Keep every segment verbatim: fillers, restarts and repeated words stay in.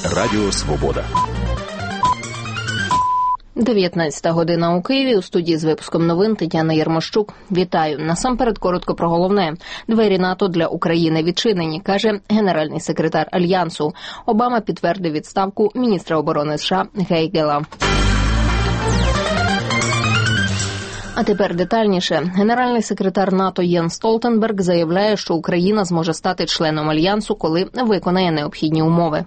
Радіо Свобода. дев'ятнадцята година у Києві. У студії з випуском новин Тетяна Єрмощук. Вітаю. Насамперед коротко про головне. Двері НАТО для України відчинені, каже генеральний секретар Альянсу. Обама підтвердив відставку міністра оборони США Гейгела. А тепер детальніше. Генеральний секретар НАТО Єнс Столтенберг заявляє, що Україна зможе стати членом Альянсу, коли виконає необхідні умови.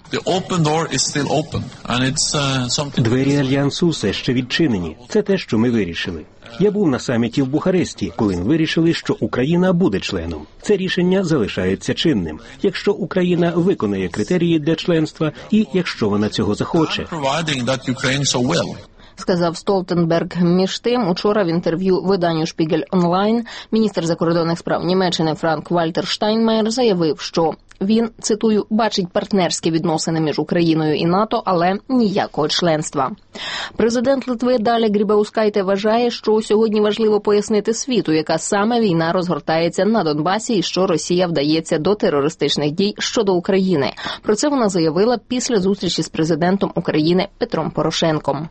Двері Альянсу все ще відчинені. Це те, що ми вирішили. Я був на саміті в Бухаресті, коли ми вирішили, що Україна буде членом. Це рішення залишається чинним, якщо Україна виконає критерії для членства і якщо вона цього захоче. Сказав Столтенберг. Між тим, учора в інтерв'ю виданню «Шпігель онлайн» міністр закордонних справ Німеччини Франк-Вальтер Штайнмаєр заявив, що він, цитую, бачить партнерські відносини між Україною і НАТО, але ніякого членства. Президент Литви Даля Грібаускайте вважає, що сьогодні важливо пояснити світу, яка саме війна розгортається на Донбасі і що Росія вдається до терористичних дій щодо України. Про це вона заявила після зустрічі з президентом України Петром Порошенком.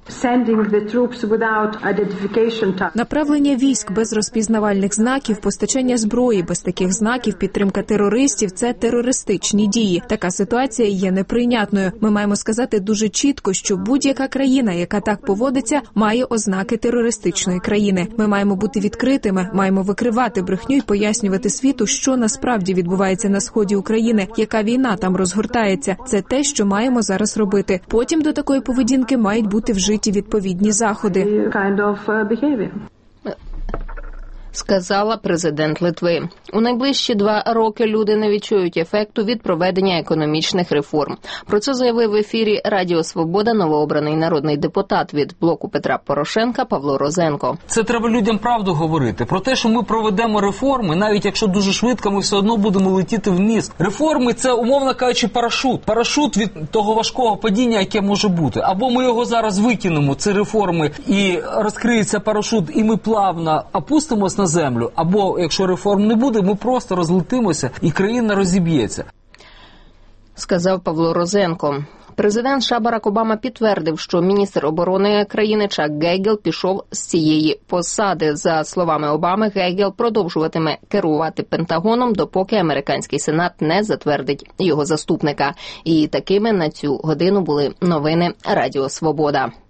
Направлення військ без розпізнавальних знаків, постачання зброї без таких знаків, підтримка терористів – це терористичні дії. Така ситуація є неприйнятною. Ми маємо сказати дуже чітко, що будь-яка країна, яка так поводиться, має ознаки терористичної країни. Ми маємо бути відкритими, маємо викривати брехню і пояснювати світу, що насправді відбувається на сході України, яка війна там розгортається. Це те, що маємо зараз робити. Потім до такої поведінки мають бути вжиті відповідні заходи. Сказала президент Литви. У найближчі два роки люди не відчують ефекту від проведення економічних реформ. Про це заявив в ефірі Радіо Свобода новообраний народний депутат від блоку Петра Порошенка Павло Розенко. Це треба людям правду говорити. Про те, що ми проведемо реформи, навіть якщо дуже швидко, ми все одно будемо летіти вниз. Реформи – це, умовно кажучи, парашут. Парашут від того важкого падіння, яке може бути. Або ми його зараз викинемо, ці реформи, і розкриється парашут, і ми плавно опустимось на землю, або, якщо реформ не буде, ми просто розлетимося і країна розіб'ється. Сказав Павло Розенко. Президент США Барак Обама підтвердив, що міністр оборони країни Чак Гейгел пішов з цієї посади. За словами Обами, Гейгел продовжуватиме керувати Пентагоном, допоки американський сенат не затвердить його заступника. І такими на цю годину були новини Радіо Свобода.